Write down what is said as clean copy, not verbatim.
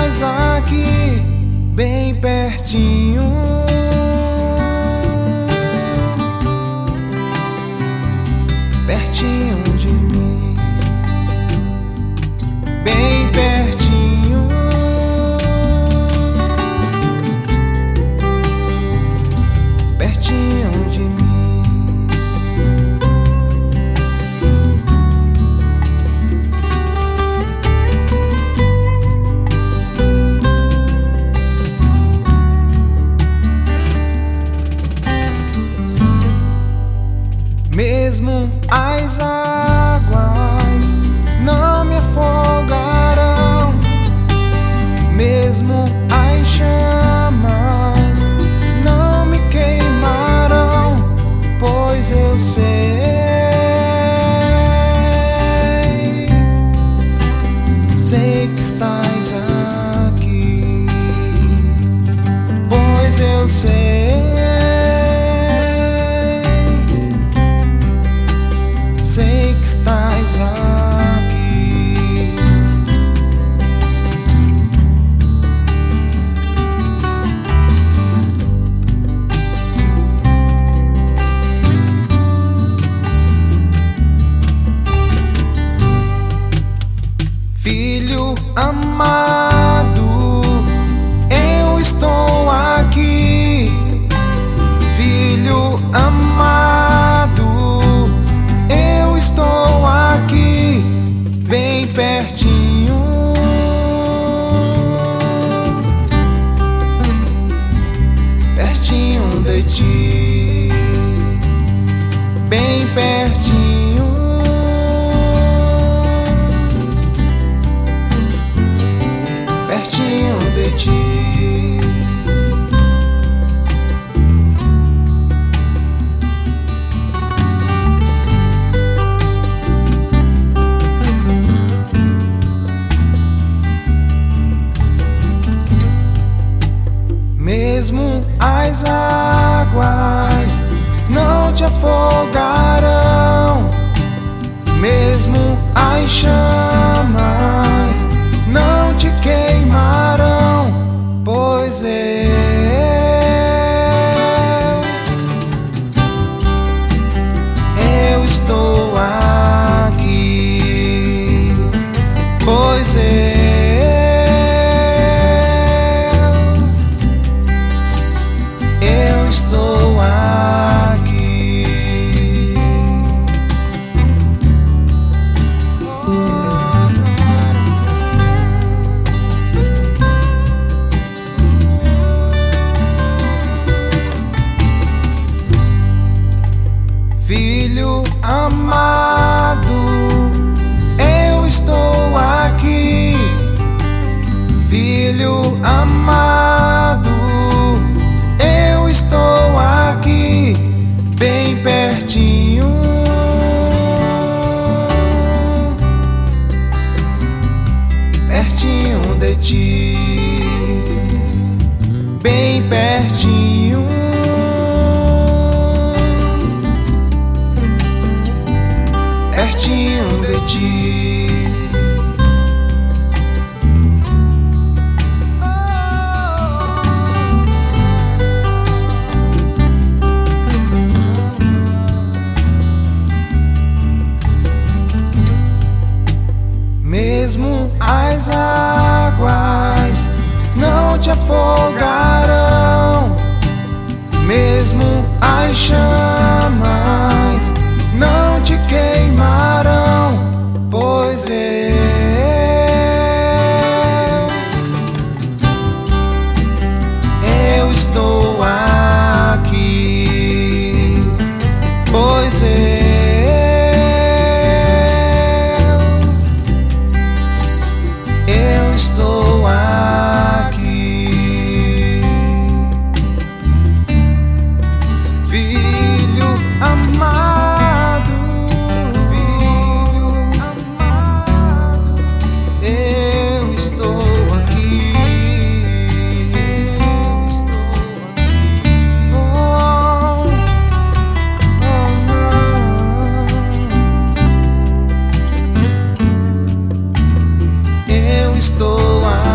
estás aqui, bem pertinho. Pertinho de mim, bem pertinho. Pertinho de mim. Mesmo as águas não me afogarão, mesmo as chamas não me queimarão, pois eu sei que estás aqui, pois eu sei que estás aqui. Filho amado, eu estou aqui. Filho amado, estou aqui, bem pertinho. Pertinho de ti, bem pertinho. Pertinho de ti. Mesmo as águas não te afogarão, mesmo as chamas não te queimarão, pois eu estou aqui, pois eu estou aqui. Filho amado, eu estou aqui. Filho amado, eu estou aqui, bem pertinho. Pertinho de ti, bem pertinho. Pertinho de ti. Mesmo as águas não te afogarão, mesmo as chamas não te queimarão, pois eu estou aqui, pois eu estou aqui. Filho amado, eu estou aqui. Eu estou aqui. Oh, oh, não. Eu estou aqui.